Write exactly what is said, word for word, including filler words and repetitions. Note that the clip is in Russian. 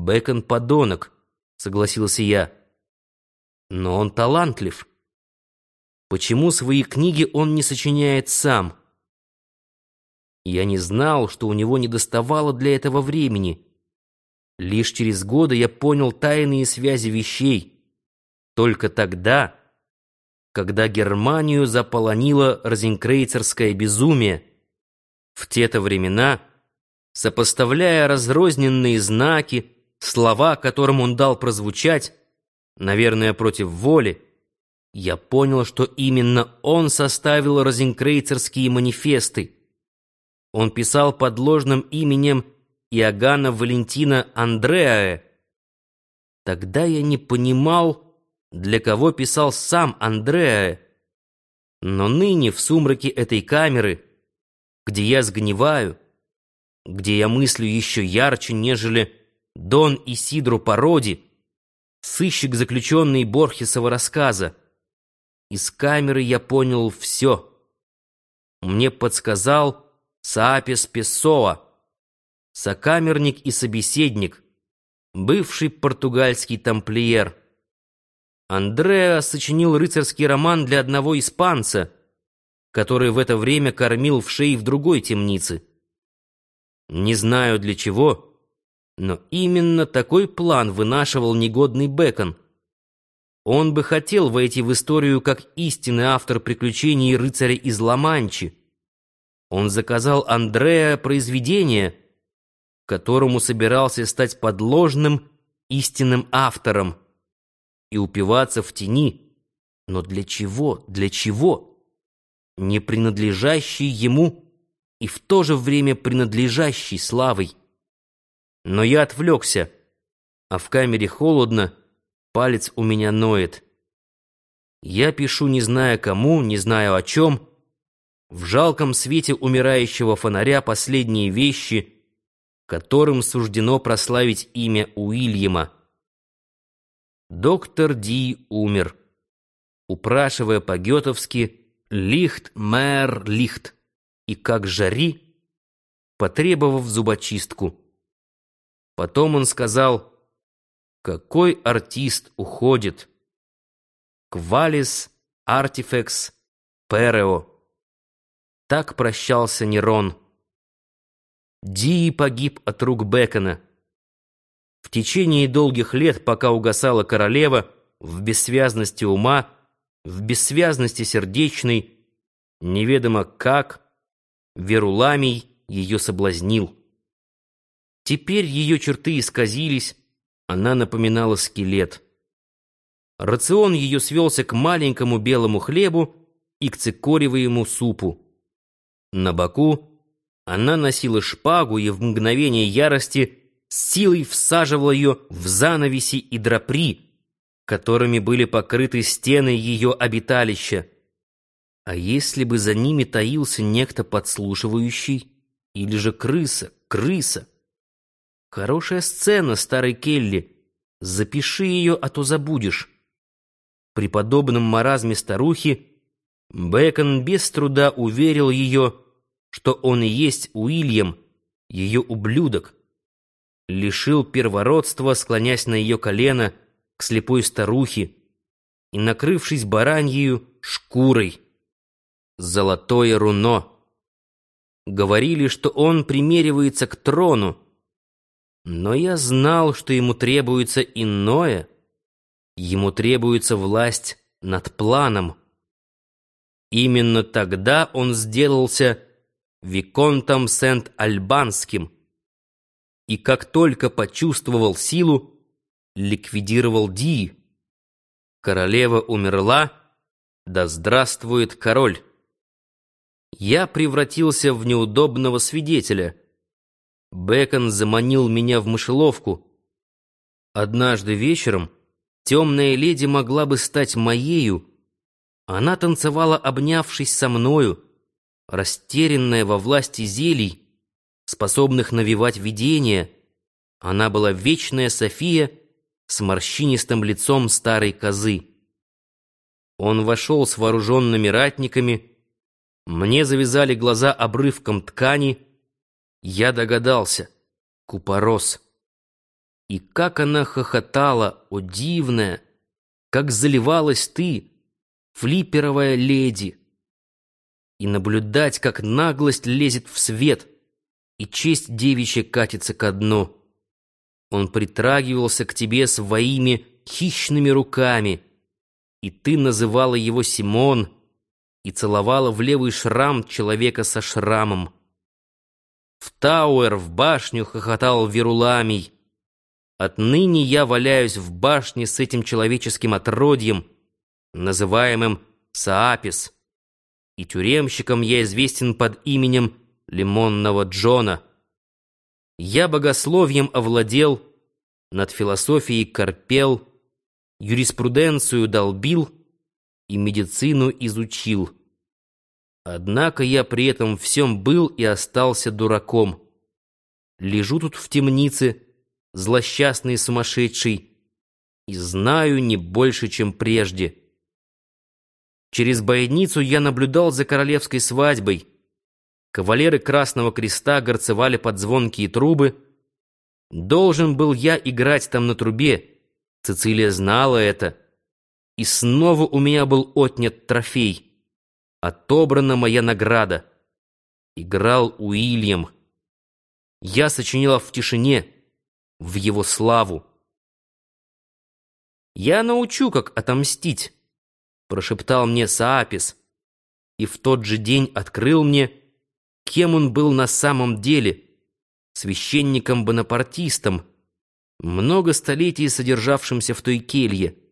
Бэкон подонок, согласился я. Но он талантлив. Почему свои книги он не сочиняет сам? Я не знал, что у него недоставало для этого времени. Лишь через годы я понял тайные связи вещей. Только тогда, когда Германию заполонило розенкрейцерское безумие. В те-то времена, сопоставляя разрозненные знаки, слова, которым он дал прозвучать, наверное, против воли, я понял, что именно он составил розенкрейцерские манифесты. Он писал под ложным именем Иоганна Валентина Андреае. Тогда я не понимал, для кого писал сам Андреае. Но ныне в сумраке этой камеры, где я сгниваю, где я мыслю еще ярче, нежели Дон Исидро Пароди, сыщик, заключенный Борхесова рассказа, из камеры я понял все. Мне подсказал Саапес Песоа, сокамерник и собеседник, бывший португальский тамплиер. Андреа сочинил рыцарский роман для одного испанца, который в это время кормил вшей в другой темнице. Не знаю для чего, но именно такой план вынашивал негодный Бэкон. Он бы хотел войти в историю как истинный автор приключений рыцаря из Ла-Манчи. Он заказал Андреа произведение, которому собирался стать подложным истинным автором и упиваться в тени. Но для чего? Для чего? Не принадлежащий ему и в то же время принадлежащий славой. Но я отвлекся, а в камере холодно, палец у меня ноет. Я пишу, не зная кому, не знаю о чем, в жалком свете умирающего фонаря последние вещи, которым суждено прославить имя Уильяма. Доктор Ди умер, упрашивая по-гетовски «Лихт, мэр, лихт», и как жари, потребовав зубочистку. Потом он сказал: «Какой артист уходит? Квалис артифекс перео». Так прощался Нерон. Ди погиб от рук Бэкона. В течение долгих лет, пока угасала королева, в бессвязности ума, в бессвязности сердечной, неведомо как, Веруламий ее соблазнил. Теперь ее черты исказились, она напоминала скелет. Рацион ее свелся к маленькому белому хлебу и к цикоревому супу. На боку она носила шпагу и в мгновение ярости с силой всаживала ее в занавеси и драпри, которыми были покрыты стены ее обиталища. А если бы за ними таился некто подслушивающий, или же крыса, крыса? Хорошая сцена, старый Келли, запиши ее, а то забудешь. При подобном маразме старухи Бэкон без труда уверил ее, что он и есть Уильям, ее ублюдок. Лишил первородства, склонясь на ее колено к слепой старухе и накрывшись бараньею шкурой. Золотое руно. Говорили, что он примеривается к трону, но я знал, что ему требуется иное. Ему требуется власть над планом. Именно тогда он сделался виконтом Сент-Альбанским, и как только почувствовал силу, ликвидировал Ди. Королева умерла, да здравствует король. Я превратился в неудобного свидетеля. Бэкон заманил меня в мышеловку. Однажды вечером темная леди могла бы стать моею. Она танцевала, обнявшись со мною, растерянная во власти зелий, способных навевать видения. Она была вечная София с морщинистым лицом старой козы. Он вошел с вооруженными ратниками. Мне завязали глаза обрывком ткани. Я догадался. Купорос. И как она хохотала, о дивная, как заливалась ты, флипперовая леди. И наблюдать, как наглость лезет в свет, и честь девичья катится ко дну. Он притрагивался к тебе своими хищными руками, и ты называла его Симон и целовала в левый шрам человека со шрамом. В Тауэр, в башню хохотал Веруламий. Отныне я валяюсь в башне с этим человеческим отродьем, называемым Саапис, и тюремщиком я известен под именем Лимонного Джона. Я богословием овладел, над философией корпел, юриспруденцию долбил и медицину изучил. Однако я при этом всем был и остался дураком. Лежу тут в темнице, злосчастный и сумасшедший, и знаю не больше, чем прежде. Через бойницу я наблюдал за королевской свадьбой. Кавалеры Красного Креста горцевали под звонкие трубы. Должен был я играть там на трубе. Цицилия знала это. И снова у меня был отнят трофей. Отобрана моя награда. Играл Уильям. Я сочинял в тишине, в его славу. «Я научу, как отомстить», — прошептал мне Саапис, и в тот же день открыл мне, кем он был на самом деле, священником-бонапартистом, много столетий содержавшимся в той келье.